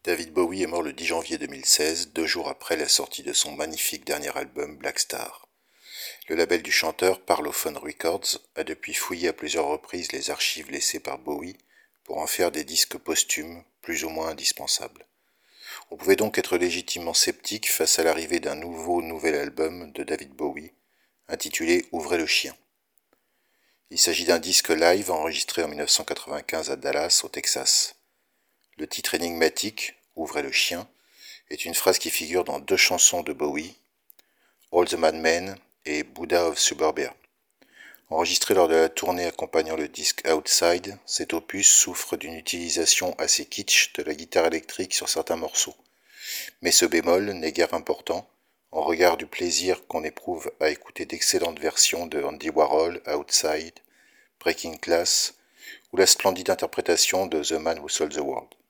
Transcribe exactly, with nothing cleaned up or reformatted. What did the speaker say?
David Bowie est mort le dix janvier deux mille seize, deux jours après la sortie de son magnifique dernier album Black Star. Le label du chanteur, Parlophone Records, a depuis fouillé à plusieurs reprises les archives laissées par Bowie pour en faire des disques posthumes plus ou moins indispensables. On pouvait donc être légitimement sceptique face à l'arrivée d'un nouveau nouvel album de David Bowie, intitulé Ouvrez le chien. Il s'agit d'un disque live enregistré en mille neuf cent quatre-vingt-quinze à Dallas, au Texas. Le titre énigmatique, Ouvrez le chien, est une phrase qui figure dans deux chansons de Bowie, All the Madmen et Buddha of Suburbia. Enregistré lors de la tournée accompagnant le disque Outside, cet opus souffre d'une utilisation assez kitsch de la guitare électrique sur certains morceaux. Mais ce bémol n'est guère important, en regard du plaisir qu'on éprouve à écouter d'excellentes versions de Andy Warhol, Outside, Breaking Class, ou la splendide interprétation de The Man Who Sold the World.